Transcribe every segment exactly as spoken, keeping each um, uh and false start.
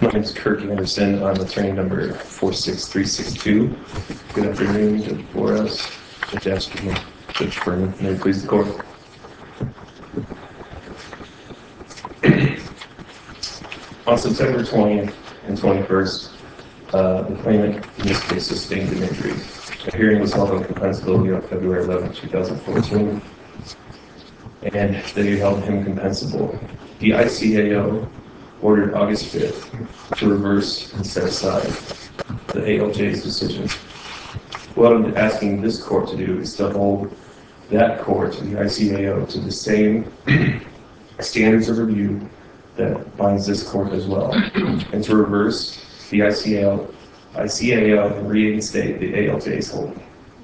My name is Kirk Anderson. I'm attorney number four six three six two. Good afternoon, Judge Boras, Judge Ashton, Judge Furman. May it please the court. On September twentieth and twenty-first, uh, the claimant in this case sustained an injury. A hearing was held on compensability on February eleventh, two thousand fourteen, and they held him compensable. The I C A O ordered August fifth to reverse and set aside the A L J's decision. What I'm asking this court to do is to hold that court, the I C A O, to the same standards of review that binds this court as well, and to reverse the I C A O, I C A O and reinstate the A L J's holding.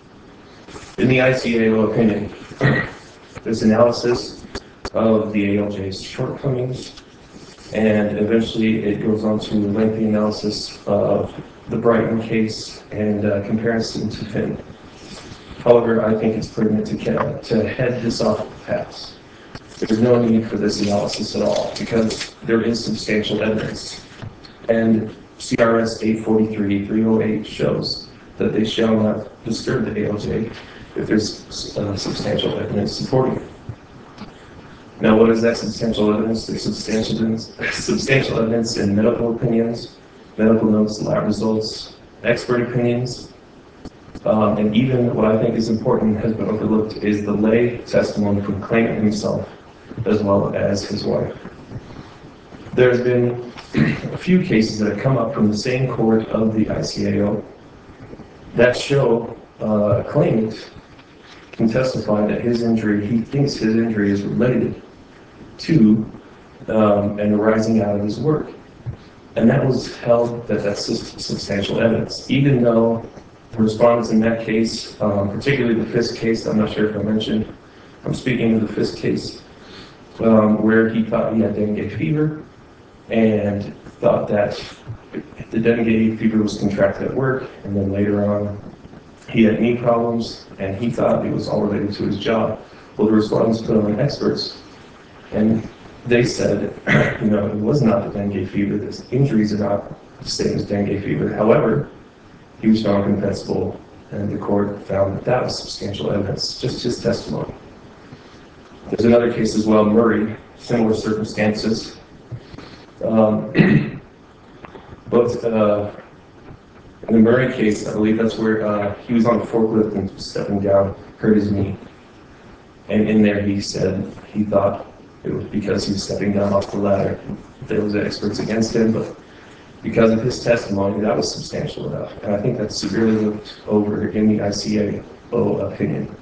In the I C A O opinion, there's analysis of the A L J's shortcomings, and eventually it goes on to a lengthy analysis of the Brighton case and uh, comparison to Finn. However, I think it's pertinent to, to head this off the pass. There's no need for this analysis at all because there is substantial evidence. And C R S eight forty-three three oh eight shows that they shall not disturb the A L J if there's uh, substantial evidence supporting it. Now, what is that substantial evidence? There's substantial evidence, substantial evidence in medical opinions, medical notes, lab results, expert opinions, um, and even what I think is important and has been overlooked is the lay testimony from the claimant himself, as well as his wife. There's been a few cases that have come up from the same court of the I C A O that show uh, a claimant can testify that his injury, he thinks his injury is related to um, and arising out of his work. And that was held that that's substantial evidence, even though the respondents in that case, um, particularly the Fisk case, I'm not sure if I mentioned, I'm speaking of the Fisk case, um, where he thought he had dengue fever and thought that the dengue fever was contracted at work, and then later on he had knee problems and he thought it was all related to his job. Well, the respondents put on experts and they said, you know, it was not the dengue fever. The injuries are not the same as dengue fever. However, he was found compensable, and the court found that that was substantial evidence, just his testimony. There's another case as well, Murray, similar circumstances. Um, but uh, in the Murray case, I believe that's where uh, he was on the forklift and stepping down, hurt his knee. And in there he said he thought it was because he was stepping down off the ladder. There was experts against him, but because of his testimony, that was substantial enough. And I think that's severely looked over in the I C A O opinion.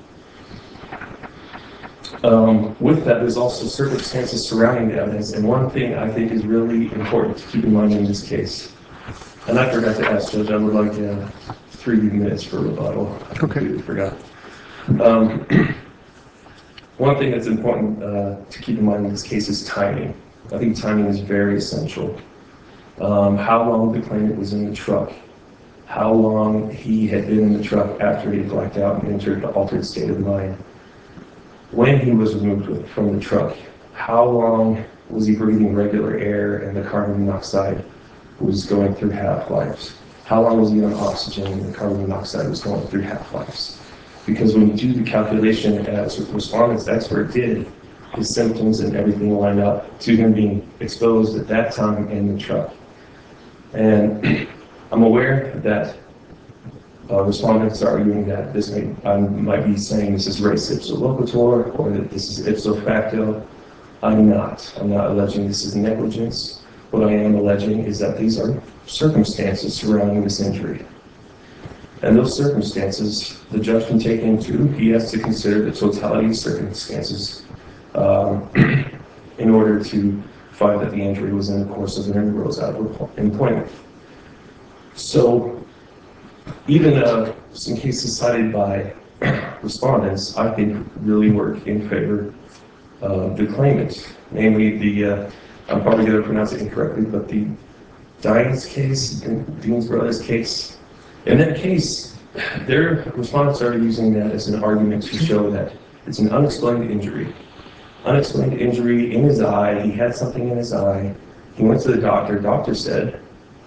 Um, with that, there's also circumstances surrounding the evidence, and one thing I think is really important to keep in mind in this case, and I forgot to ask Judge, I would like uh, three minutes for rebuttal. I completely forgot. Um, One thing that's important uh, to keep in mind in this case is timing. I think timing is very essential. Um, how long the claimant was in the truck, how long he had been in the truck after he had blacked out and entered the altered state of mind, when he was removed from the truck, how long was he breathing regular air and the carbon monoxide was going through half-lives, how long was he on oxygen and the carbon monoxide was going through half-lives. Because when you do the calculation, as the respondent's expert did, his symptoms and everything lined up to him being exposed at that time in the truck. And I'm aware that uh, respondents are arguing that this may, I might be saying this is res ipsa loquitur or that this is ipso facto. I'm not. I'm not alleging this is negligence. What I am alleging is that these are circumstances surrounding this injury. And those circumstances, the judge can take into, he has to consider the totality of circumstances um, in order to find that the injury was in the course of an arose out of employment. So, even uh, some cases cited by respondents, I think really work in favor of the claimant, namely the, uh, I'm probably going to pronounce it incorrectly, but the Dines case, Dean's Brothers case. In that case, their respondents are using that as an argument to show that it's an unexplained injury. Unexplained injury in his eye, he had something in his eye, he went to the doctor, doctor said,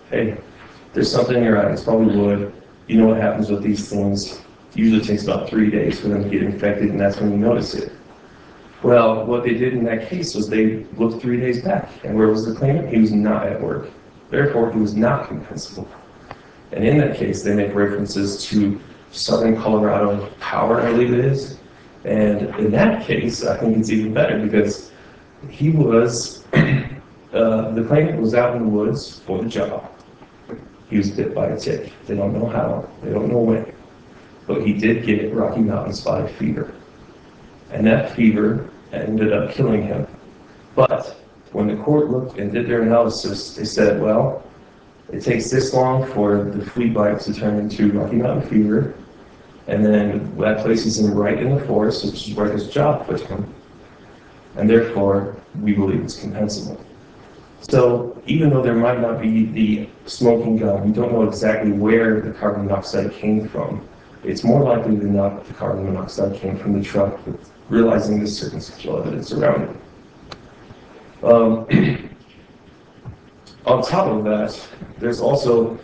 hey, there's something in your eye, it's probably wood. You know what happens with these things. It usually takes about three days for them to get infected, and that's when you notice it. Well, what they did in that case was they looked three days back, and where was the claimant? He was not at work. Therefore, he was not compensable. And in that case, they make references to Southern Colorado Power, I believe it is. And in that case, I think it's even better because he was, uh, the claimant was out in the woods for the job. He was bit by a tick. They don't know how, they don't know when, but he did get Rocky Mountain spotted fever. And that fever ended up killing him. But when the court looked and did their analysis, they said, well, it takes this long for the flea bite to turn into Rocky Mountain fever, and then that places him right in the forest, which is where his job put him, and therefore we believe it's compensable. So even though there might not be the smoking gun, we don't know exactly where the carbon monoxide came from. It's more likely than not that the carbon monoxide came from the truck, but realizing the circumstantial evidence around it. Um, on top of that, there's also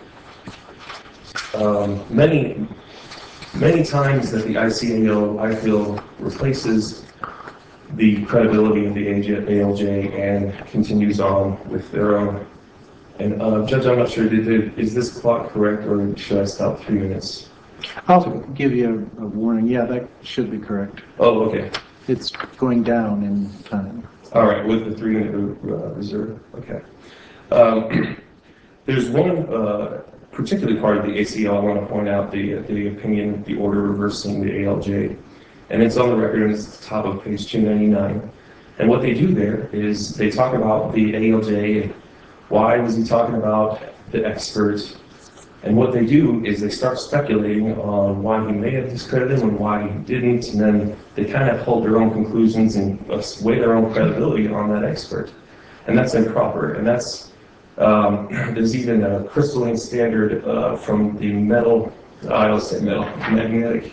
um, many, many times that the I C A O, I feel, replaces the credibility of the A L J and continues on with their own. And uh, Judge, I'm not sure, did they, is this clock correct, or should I stop three minutes? I'll give you a, a warning. Yeah, that should be correct. Oh, okay. It's going down in time. All right, with the three minute uh, reserve. Okay. Um, there's one uh, particular part of the A C L I want to point out, the the opinion, the order reversing the A L J, and it's on the record, and it's at the top of page two ninety-nine. And what they do there is they talk about the A L J and why was he talking about the expert. And what they do is they start speculating on why he may have discredited him and why he didn't, and then they kind of hold their own conclusions and weigh their own credibility on that expert. And that's improper. And that's, um, there's even a crystalline standard uh, from the metal, I don't say metal, magnetic,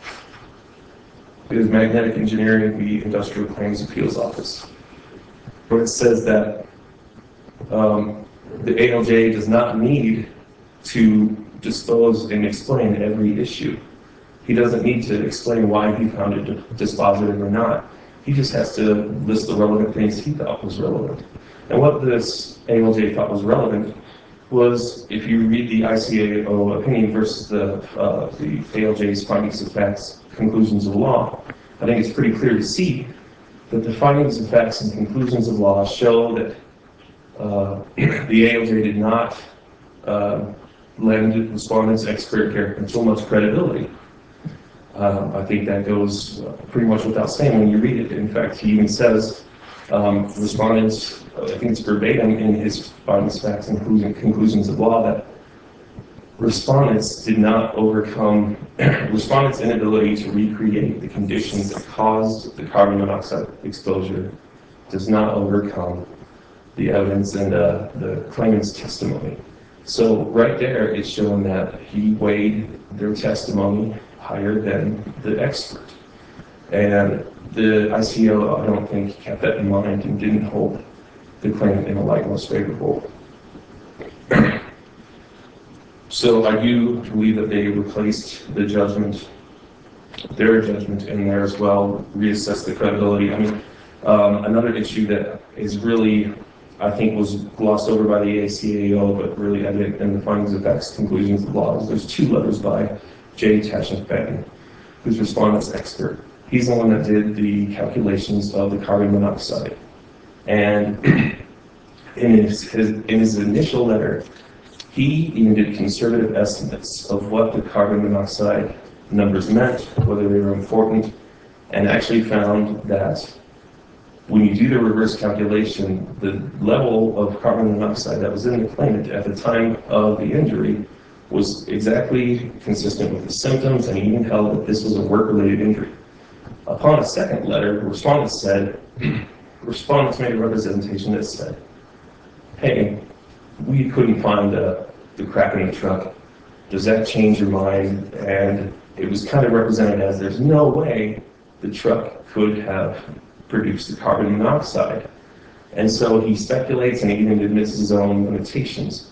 it is magnetic engineering, the Industrial Claims Appeals Office, where it says that um, the A L J does not need to dispose and explain every issue. He doesn't need to explain why he found it dispositive or not. He just has to list the relevant things he thought was relevant. And what this A L J thought was relevant was, if you read the I C A O opinion versus the, uh, the A L J's findings of facts, conclusions of law, I think it's pretty clear to see that the findings of facts and conclusions of law show that uh, the A L J did not uh, lend respondents' expert character so much credibility. Um, I think that goes uh, pretty much without saying when you read it. In fact, he even says um, respondents, I think it's verbatim in his findings, facts, and conclusions of law, that respondents did not overcome, respondents' inability to recreate the conditions that caused the carbon monoxide exposure does not overcome the evidence and uh, the claimant's testimony. So right there, it's showing that he weighed their testimony higher than the expert. And the I C A O, I don't think, kept that in mind and didn't hold the claimant in a light most favorable. So I do believe that they replaced the judgment, their judgment in there as well, reassessed the credibility. I mean, um, another issue that is really, I think, was glossed over by the A C A O, but really evident in the findings of facts, conclusions of law, is there's two letters by J. Tashnick Benton, who's respondent's expert. He's the one that did the calculations of the carbon monoxide. And in his, his, in his initial letter, he even did conservative estimates of what the carbon monoxide numbers meant, whether they were important, and actually found that when you do the reverse calculation, the level of carbon monoxide that was in the claimant at the time of the injury was exactly consistent with the symptoms, and he even held that this was a work-related injury. Upon a second letter, respondents said, respondents made a representation that said, hey, we couldn't find uh, the crack in the truck. Does that change your mind? And it was kind of represented as there's no way the truck could have produced the carbon monoxide. And so he speculates and even admits his own limitations.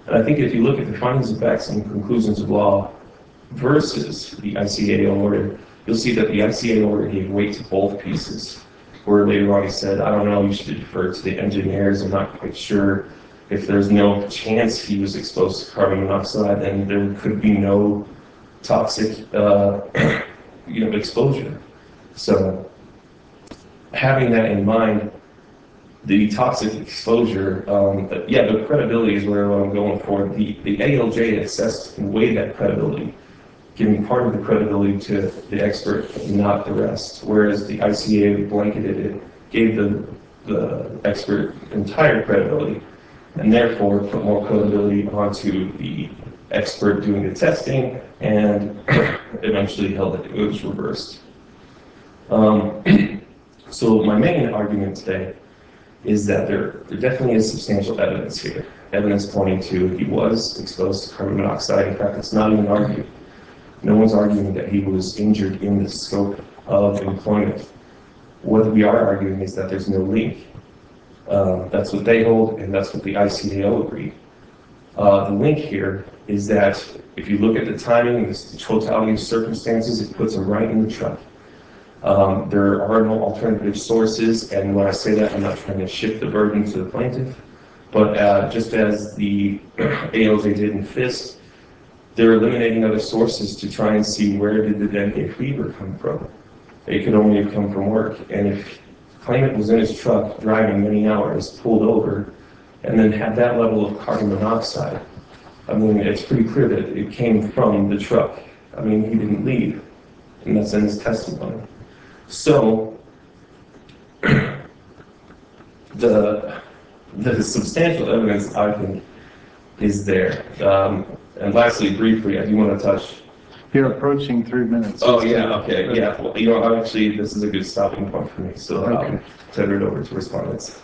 And I think if you look at the findings of facts and conclusions of law versus the I C A O order, you'll see that the I C A O order gave weight to both pieces. Where later on he said, I don't know, you should defer to the engineers. I'm not quite sure. If there's no chance he was exposed to carbon monoxide, then there could be no toxic uh, you know, exposure. So having that in mind, the toxic exposure, um, yeah, the credibility is where I'm going for. The, the A L J assessed and weighed that credibility, giving part of the credibility to the expert, not the rest. Whereas the I C A blanketed it, gave the, the expert entire credibility, and therefore put more credibility onto the expert doing the testing, and eventually held that it was reversed. Um, so my main argument today is that there, there definitely is substantial evidence here. Evidence pointing to he was exposed to carbon monoxide. In fact, it's not even argued. No one's arguing that he was injured in the scope of employment. What we are arguing is that there's no link. Um, that's what they hold, and that's what the I C A O agreed. Uh, the link here is that if you look at the timing and the totality of circumstances, it puts him right in the truck. Um, there are no alternative sources, and when I say that, I'm not trying to shift the burden to the plaintiff, but uh, just as the A L J did in FIST, they're eliminating other sources to try and see where did the dengue fever come from. It could only have come from work, and if the claimant was in his truck driving many hours, pulled over, and then had that level of carbon monoxide, I mean, it's pretty clear that it came from the truck. I mean, he didn't leave, and that's in his testimony. So, the, the substantial evidence, I think, is there. Um, and lastly, briefly, I do want to touch. You're approaching three minutes. Oh, yeah, okay, yeah. Well, you know, actually, this is a good stopping point for me, so I'll Okay. turn it over to respondents.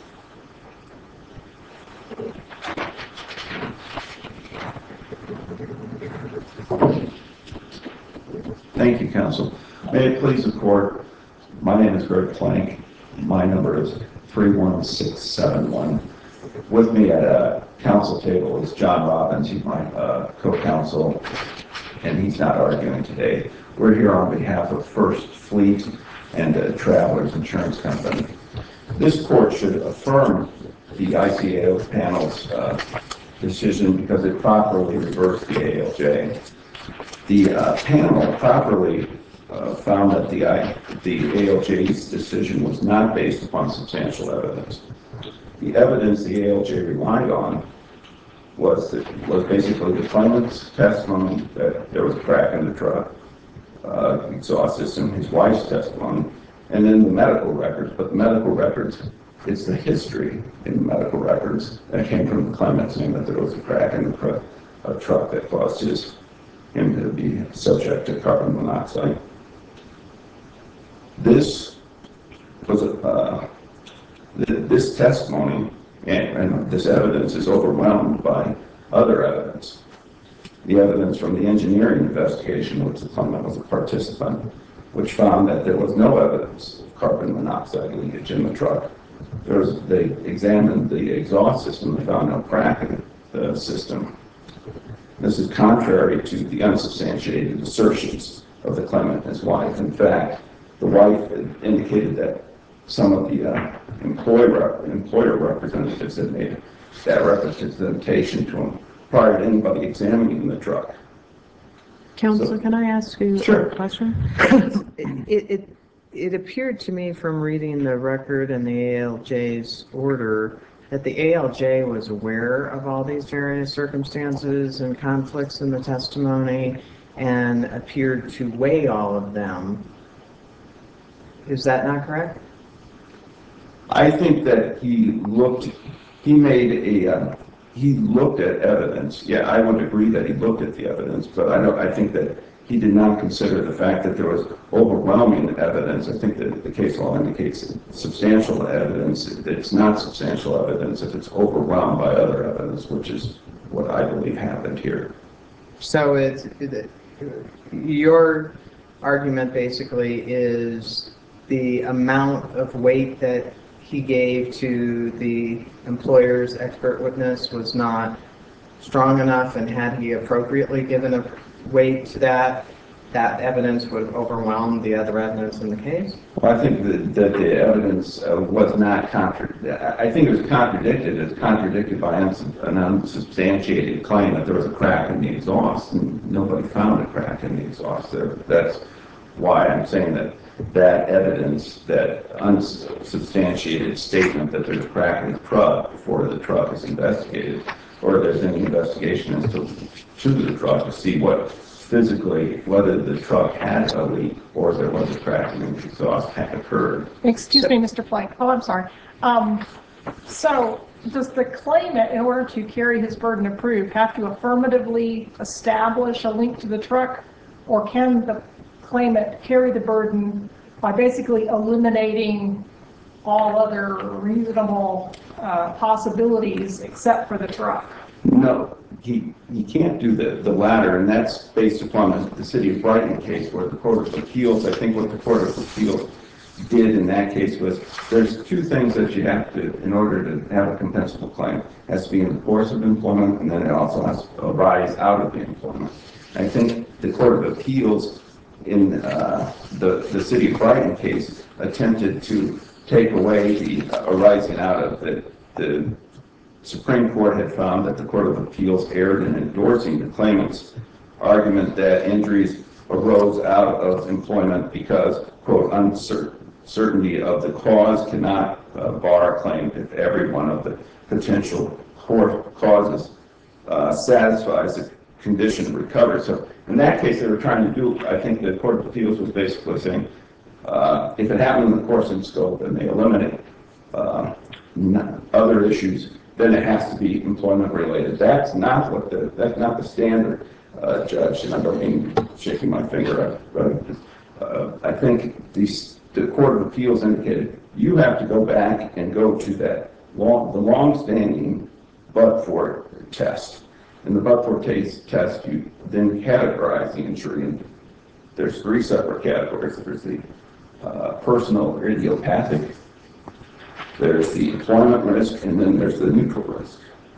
Thank you, counsel. May it please the court, my name is Greg Plank. My number is three one six seven one. With me at a counsel table is John Robbins. He's my uh, co-counsel, and he's not arguing today. We're here on behalf of First Fleet and uh, Travelers Insurance Company. This court should affirm the I C A O panel's uh, decision because it properly reversed the A L J. The uh, panel properly uh, found that the, I, the A L J's decision was not based upon substantial evidence. The evidence the A L J relied on was, that, was basically the claimant's testimony that there was a crack in the truck, uh, exhaust system, his wife's testimony, and then the medical records. But the medical records, it's the history in the medical records that came from the claimant saying that there was a crack in the truck, a truck that caused his him to be subject to carbon monoxide. This was a, uh, th this testimony and, and this evidence is overwhelmed by other evidence. The evidence from the engineering investigation, which the claimant was a participant, which found that there was no evidence of carbon monoxide leakage in the truck. There was, they examined the exhaust system and found no crack in the system. This is contrary to the unsubstantiated assertions of the claimant and his wife. In fact, the wife indicated that some of the uh, employer, employer representatives had made that representation to him prior to anybody examining the truck. Counsel, So, can I ask you sure. a question? It, it, it appeared to me from reading the record and the A L J's order that the A L J was aware of all these various circumstances and conflicts in the testimony and appeared to weigh all of them. Is that not correct? I think that he looked, he made a, uh, he looked at evidence. Yeah, I would agree that he looked at the evidence, but I don't, I think that he did not consider the fact that there was overwhelming evidence. I think that the case law indicates substantial evidence. It's not substantial evidence if it's overwhelmed by other evidence, which is what I believe happened here. So it's, it, your argument basically is the amount of weight that he gave to the employer's expert witness was not strong enough, and had he appropriately given a weight to that, that evidence would overwhelm the other evidence in the case? Well, I think that, that the evidence uh, was not contra- I think it was contradicted. It's contradicted by uns- an unsubstantiated claim that there was a crack in the exhaust, and nobody found a crack in the exhaust there. That's why I'm saying that that evidence, that unsubstantiated statement that there's a crack in the truck before the truck is investigated, or there's any investigation as to, to the truck to see what physically, whether the truck had a leak or there was a crack in the exhaust had occurred. Excuse me, Mister Plank. Oh, I'm sorry. Um, so does the claimant, in order to carry his burden of proof, have to affirmatively establish a link to the truck, or can the claimant carry the burden by basically eliminating all other reasonable uh, possibilities except for the truck? No, he, he can't do the, the latter, and that's based upon the, the City of Brighton case where the Court of Appeals, I think what the Court of Appeals did in that case was, there's two things that you have to, in order to have a compensable claim. It has to be in the course of employment, and then it also has to arise out of the employment. I think the Court of Appeals in uh, the, the City of Brighton case attempted to take away the uh, arising out of the, the Supreme Court had found that the Court of Appeals erred in endorsing the claimant's argument that injuries arose out of employment because, quote, uncertainty of the cause cannot uh, bar a claim if every one of the potential causes uh, satisfies the condition of recovery. So in that case, they were trying to do, I think the Court of Appeals was basically saying, uh, if it happened in the course and scope and they eliminate uh, other issues, then it has to be employment related. That's not what the, that's not the standard, uh, Judge, and I don't mean shaking my finger at, right? Uh, I think the, the Court of Appeals indicated you have to go back and go to that long, the long-standing but-for test. In the but-for test, you then categorize the injury, and there's three separate categories. There's the uh, personal or idiopathic, there's the employment risk, and then there's the neutral risk.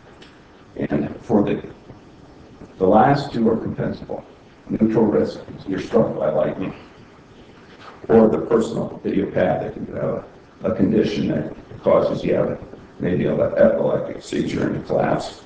And for the the last two are compensable. Neutral risk, you're struck by lightning. Or the personal idiopathic, you have a, a condition that causes you have maybe an epileptic seizure and collapse.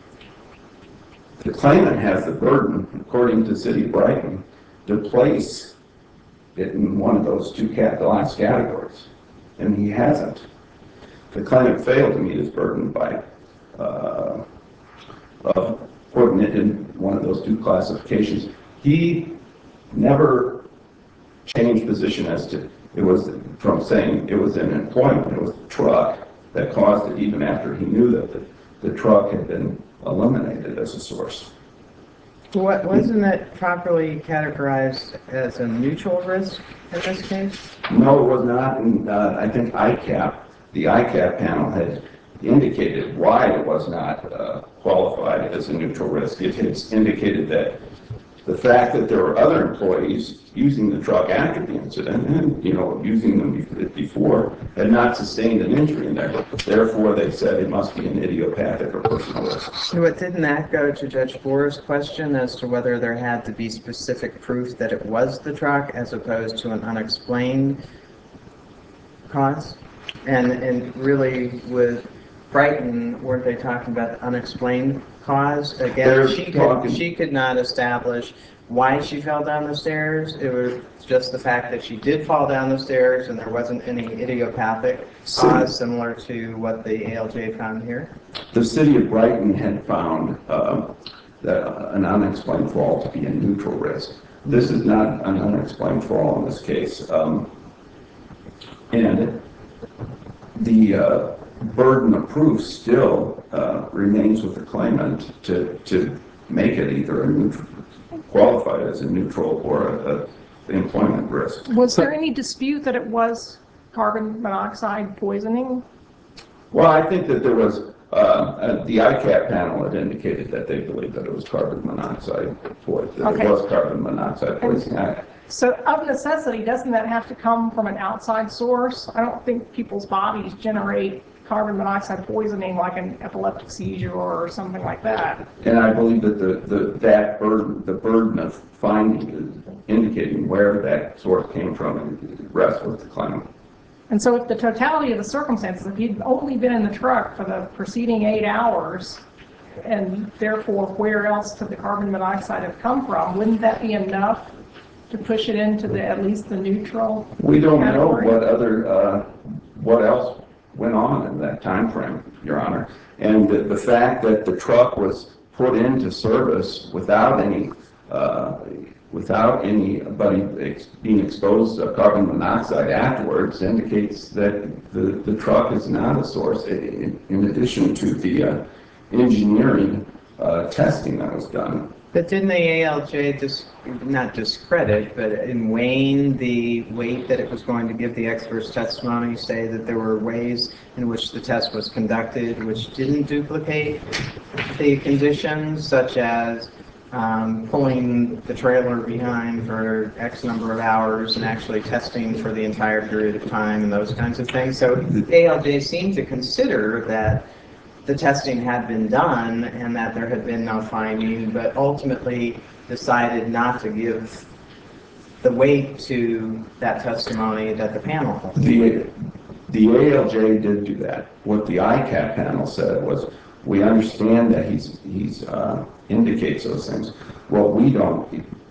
The claimant has the burden, according to City of Brighton, to place it in one of those two cat the last categories, and he hasn't. The claimant failed to meet his burden by uh, of putting it in one of those two classifications. He never changed position as to, it was from saying it was in employment, it was the truck that caused it, even after he knew that the, the truck had been eliminated as a source. What, wasn't it properly categorized as a neutral risk in this case? No, it was not, and uh, I think I CAP, the I CAP panel had indicated why it was not uh, qualified as a neutral risk. It has indicated that the fact that there were other employees using the truck after the incident and, you know, using them before had not sustained an injury in there. Therefore, they said it must be an idiopathic or personal risk. But didn't that go to Judge Boer's question as to whether there had to be specific proof that it was the truck as opposed to an unexplained cause? And, and really with Brighton, weren't they talking about the unexplained cause? Again, They're she could, talking- she could not establish why she fell down the stairs. It was just the fact that she did fall down the stairs and there wasn't any idiopathic cause similar to what the A L J found here. The City of Brighton had found uh, that an unexplained fall to be a neutral risk. This is not an unexplained fall in this case. Um, and the uh, burden of proof still uh, remains with the claimant to, to make it either a neutral, qualified as a neutral or a, a employment risk. Was there any dispute that it was carbon monoxide poisoning? Well, I think that there was, uh, uh, the I CAP panel had indicated that they believed that it was carbon monoxide poisoning. Okay. It was carbon monoxide poisoning. So of necessity, doesn't that have to come from an outside source? I don't think people's bodies generate carbon monoxide poisoning, like an epileptic seizure or something like that. And I believe that the, the, that burden, the burden of finding, indicating where that source came from rests with the claimant. And so if the totality of the circumstances, if he'd only been in the truck for the preceding eight hours, and therefore where else could the carbon monoxide have come from, wouldn't that be enough to push it into the, at least the neutral We don't category? know what other, uh, what else went on in that time frame, Your Honor. And the, the fact that the truck was put into service without any, uh, without anybody ex being exposed to carbon monoxide afterwards indicates that the, the truck is not a source, in, in addition to the uh, engineering uh, testing that was done. But didn't the A L J dis, not discredit, but in weighing the weight that it was going to give the expert's testimony, say that there were ways in which the test was conducted which didn't duplicate the conditions, such as um, pulling the trailer behind for X number of hours and actually testing for the entire period of time and those kinds of things? So A L J seemed to consider that the testing had been done and that there had been no finding, but ultimately decided not to give the weight to that testimony that the panel had. The, the A L J did do that. What the I C A P panel said was, we understand that he's, he's uh, indicates those things. What we don't,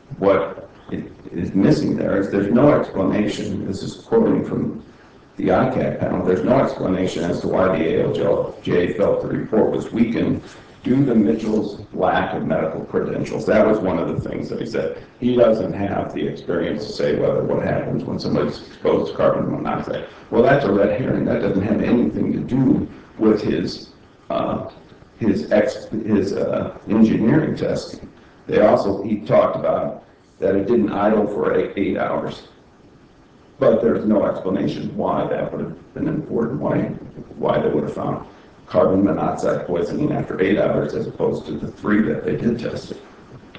what is missing there is there's no explanation. This is quoting from the I C A P panel. There's no explanation as to why the A L J felt the report was weakened due to Mitchell's lack of medical credentials. That was one of the things that he said. He doesn't have the experience to say whether what happens when somebody's exposed to carbon monoxide. Well, that's a red herring. That doesn't have anything to do with his uh, his ex his uh, engineering testing. They also, he talked about that it didn't idle for eight, eight hours. But there's no explanation why that would have been important, why, why they would have found carbon monoxide poisoning after eight hours as opposed to the three that they did test it.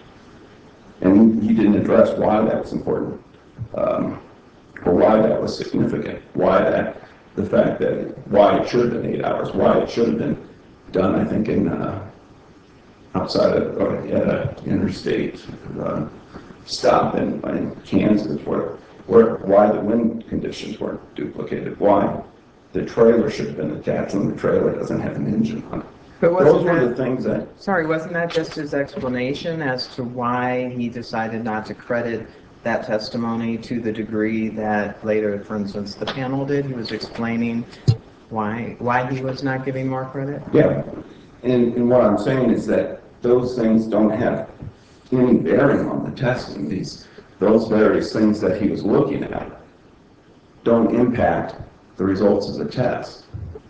And he didn't address why that was important, um, or why that was significant, why that, the fact that, why it should have been eight hours, why it should have been done, I think, in, uh, outside of, or at a interstate uh, stop in, in Kansas, where Where, why the wind conditions weren't duplicated, why the trailer should have been attached when the trailer doesn't have an engine on it. But wasn't Those were that, the things that, sorry, wasn't that just his explanation as to why he decided not to credit that testimony to the degree that later, for instance, the panel did? He was explaining why why he was not giving more credit? yeah. And, and what I'm saying is that those things don't have any bearing on the testing. These, those various things that he was looking at don't impact the results of the test.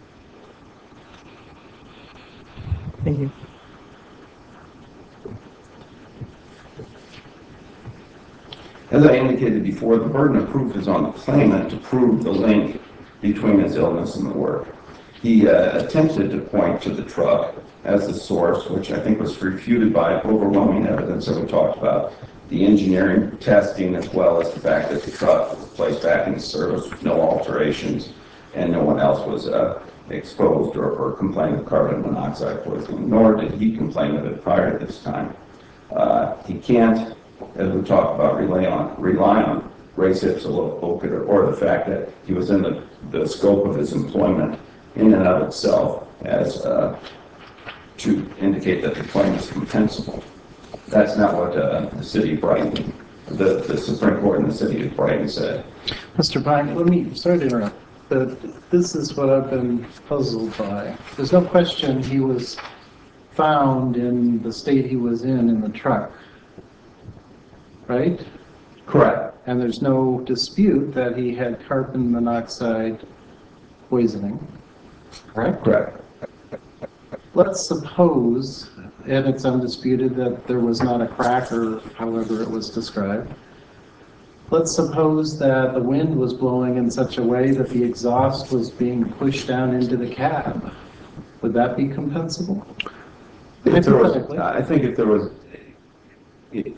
Thank you. As I indicated before, the burden of proof is on the claimant to prove the link between his illness and the work. He uh, attempted to point to the truck as the source, which I think was refuted by overwhelming evidence that we talked about, the engineering testing, as well as the fact that the truck was placed back into service with no alterations and no one else was uh, exposed or, or complained of carbon monoxide poisoning, nor did he complain of it prior to this time. Uh, he can't, as we talked about, rely on, rely on race ipsa loquitur or, or the fact that he was in the, the scope of his employment in and of itself as uh, to indicate that the claim is compensable. That's not what uh, the city of Brighton, the, the Supreme Court in the city of Brighton said. Mister Pine, let me, sorry to interrupt, but this is what I've been puzzled by. There's no question he was found in the state he was in in the truck, right? Correct. And there's no dispute that he had carbon monoxide poisoning, correct? Correct. Let's suppose, and it's undisputed, that there was not a crack or however it was described. Let's suppose that the wind was blowing in such a way that the exhaust was being pushed down into the cab. Would that be compensable? If there was, I think if there was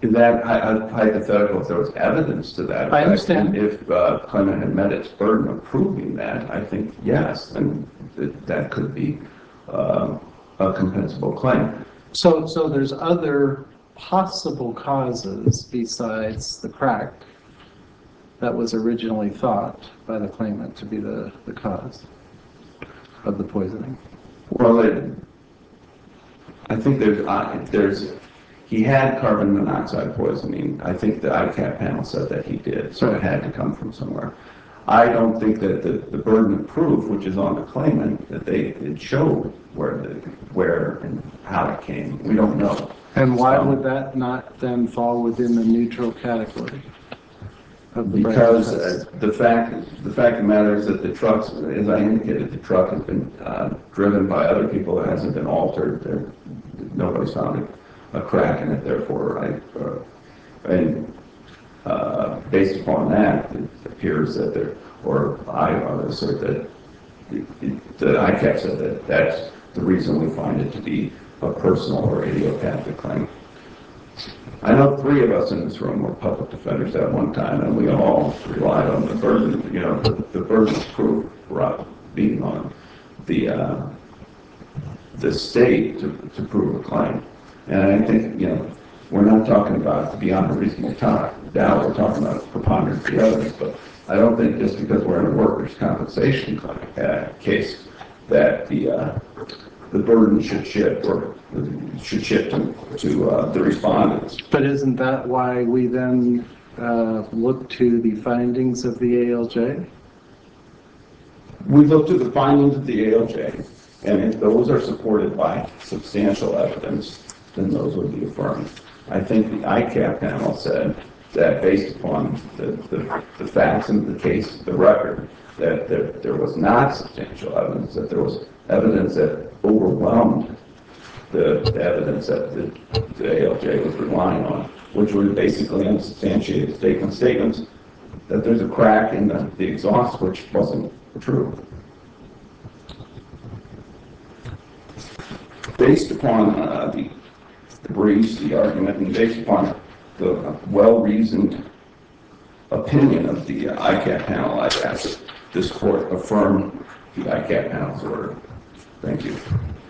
That I- I- hypothetical, if there was evidence to that. I effect, understand. If uh, Clement had met its burden of proving that, I think, yes, then that that could be uh, a compensable claim. So, so there's other possible causes besides the crack that was originally thought by the claimant to be the, the cause of the poisoning. Well, it, I think there's, uh, there's, he had carbon monoxide poisoning. I think the I CAP panel said that he did, so it had to come from somewhere. I don't think that the, the burden of proof, which is on the claimant, that they it showed where the where and how it came. We don't know. And why Um, would that not then fall within the neutral category? Of the Because Brightman test? uh, the fact the fact of the matter is that the trucks, as I indicated, the truck has been uh, driven by other people. It hasn't been altered. There, nobody's found a, a crack in it. Therefore, I uh, and uh, based upon that, it appears that there, or I would assert that the, the I CAP said that that's the reason we find it to be a personal or idiopathic claim. I know three of us in this room were public defenders at one time, and we all relied on the burden, you know, the, the burden of proof being on the uh, the state to, to prove a claim. And I think, you know, we're not talking about beyond a reasonable doubt. We're talking about preponderance of the evidence, but I don't think just because we're in a workers' compensation uh, case that the uh, the burden should shift or should shift to, to uh, the respondents. But isn't that why we then uh, look to the findings of the A L J? We look to the findings of the A L J, and if those are supported by substantial evidence, then those would be affirmed. I think the I CAP panel said that based upon the, the, the facts in the case, the record, that there, there was not substantial evidence, that there was evidence that overwhelmed the, the evidence that the, the A L J was relying on, which were basically unsubstantiated statements, statements that there's a crack in the, the exhaust, which wasn't true. Based upon uh, the, the briefs, the argument, and based upon the well-reasoned opinion of the uh, I CAP panel, I ask that this court affirm the I CAP panel's order. Thank you.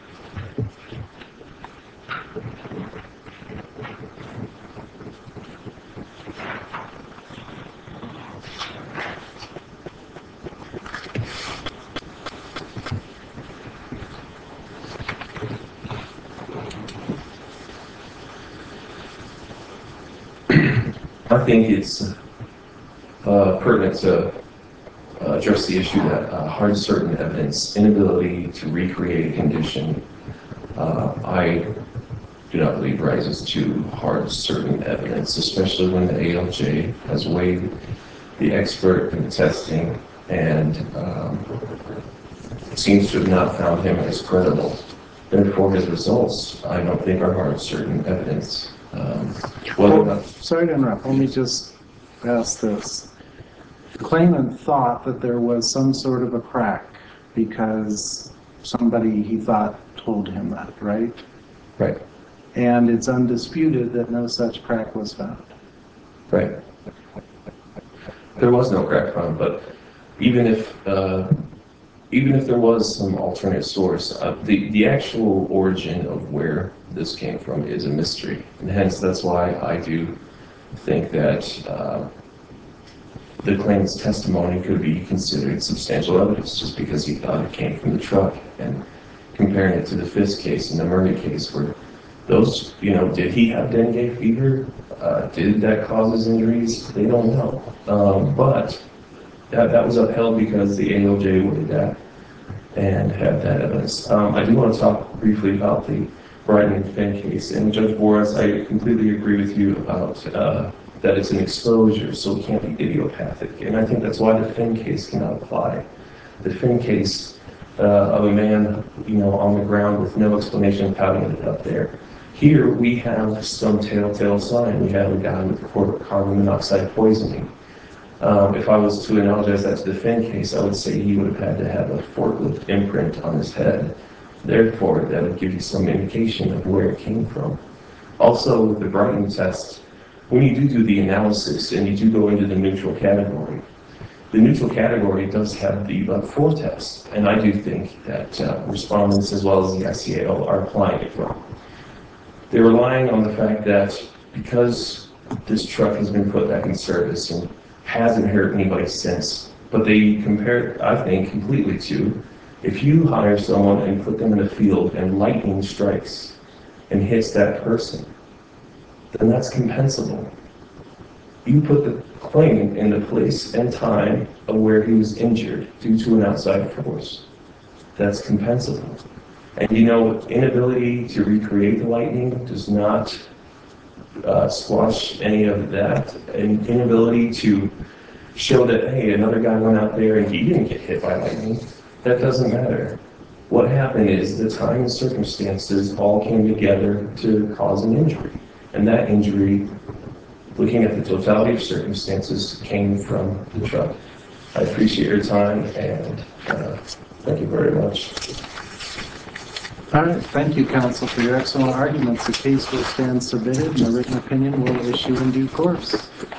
I think it's uh, pertinent to uh, address the issue that uh, hard certain evidence, inability to recreate a condition, uh, I do not believe rises to hard certain evidence, especially when the A L J has weighed the expert in the testing and um, seems to have not found him as credible. Therefore, his results, I don't think, are hard certain evidence. Um, whether or not Sorry to interrupt. Let me just ask this. The claimant thought that there was some sort of a crack because somebody he thought told him that, right? Right, And it's undisputed that no such crack was found. right. There was no crack found, but even if uh, even if there was some alternate source, uh, the the actual origin of where this came from is a mystery, and hence that's why I do think that uh, the claimant's testimony could be considered substantial evidence just because he thought it came from the truck, and comparing it to the Fisk case and the Murray case where those, you know, did he have dengue fever? Uh, did that cause his injuries? They don't know. Um, but that, that was upheld because the A L J weighed that and had that evidence. Um, I do want to talk briefly about the Brighton and Finn case. And Judge Boras, I completely agree with you about uh, that it's an exposure, so it can't be idiopathic. And I think that's why the Finn case cannot apply. The Finn case uh, of a man, you know, on the ground with no explanation of how he ended up there. Here we have some telltale sign. We have a guy with carbon monoxide poisoning. Um, if I was to analogize that to the Finn case, I would say he would have had to have a forklift imprint on his head. Therefore, that would give you some indication of where it came from. Also, with the Brighton test, when you do do the analysis and you do go into the neutral category, the neutral category does have the but-for test, and I do think that uh, respondents as well as the I C A O are applying it wrong. They're relying on the fact that because this truck has been put back in service and hasn't hurt anybody since, but they compare it, I think, completely to if you hire someone and put them in a field and lightning strikes and hits that person, then that's compensable. You put the claim in the place and time of where he was injured due to an outside force. That's compensable. And you know, inability to recreate the lightning does not uh, squash any of that. And inability to show that, hey, another guy went out there and he didn't get hit by lightning, that doesn't matter. What happened is the time and circumstances all came together to cause an injury. And that injury, looking at the totality of circumstances, came from the truck. I appreciate your time, and uh, thank you very much. All right, thank you, counsel, for your excellent arguments. The case will stand submitted and the written opinion will issue in due course.